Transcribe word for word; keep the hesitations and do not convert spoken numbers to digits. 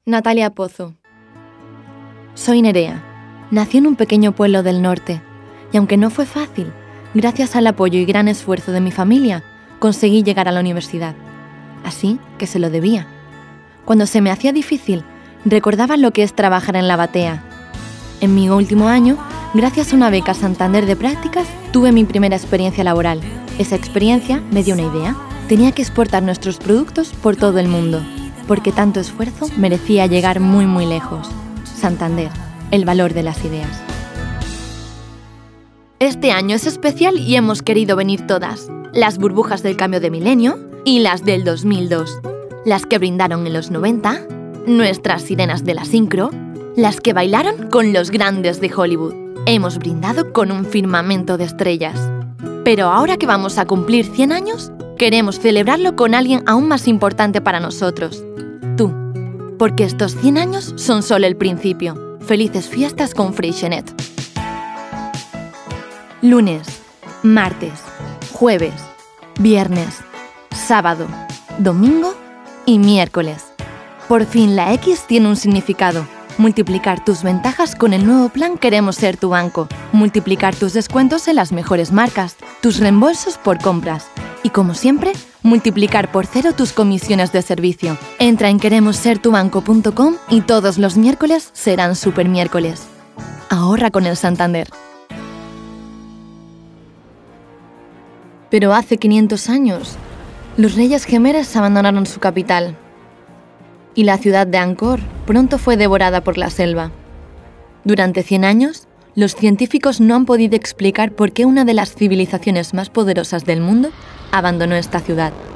Natalia Pozo. Soy Nerea. Nací en un pequeño pueblo del norte y aunque no fue fácil, gracias al apoyo y gran esfuerzo de mi familia, conseguí llegar a la universidad. Así que se lo debía. Cuando se me hacía difícil, recordaba lo que es trabajar en la batea. En mi último año, gracias a una beca Santander de prácticas, tuve mi primera experiencia laboral. Esa experiencia me dio una idea. Tenía que exportar nuestros productos por todo el mundo, porque tanto esfuerzo merecía llegar muy muy lejos. Santander, el valor de las ideas. Este año es especial y hemos querido venir todas. Las burbujas del cambio de milenio y las del dos mil dos. Las que brindaron en los noventa, nuestras sirenas de la sincro, las que bailaron con los grandes de Hollywood. Hemos brindado con un firmamento de estrellas. Pero ahora que vamos a cumplir cien años, queremos celebrarlo con alguien aún más importante para nosotros. Tú. Porque estos cien años son solo el principio. Felices fiestas con Freixenet. Lunes, martes, jueves, viernes, sábado, domingo y miércoles. Por fin la X tiene un significado. Multiplicar tus ventajas con el nuevo plan Queremos Ser Tu Banco. Multiplicar tus descuentos en las mejores marcas, tus reembolsos por compras. Y como siempre, multiplicar por cero tus comisiones de servicio. Entra en queremos ser tu banco punto com y todos los miércoles serán super miércoles. Ahorra con el Santander. Pero hace quinientos años, los reyes Gemeres abandonaron su capital. Y la ciudad de Angkor pronto fue devorada por la selva. Durante cien años, los científicos no han podido explicar por qué una de las civilizaciones más poderosas del mundo abandonó esta ciudad.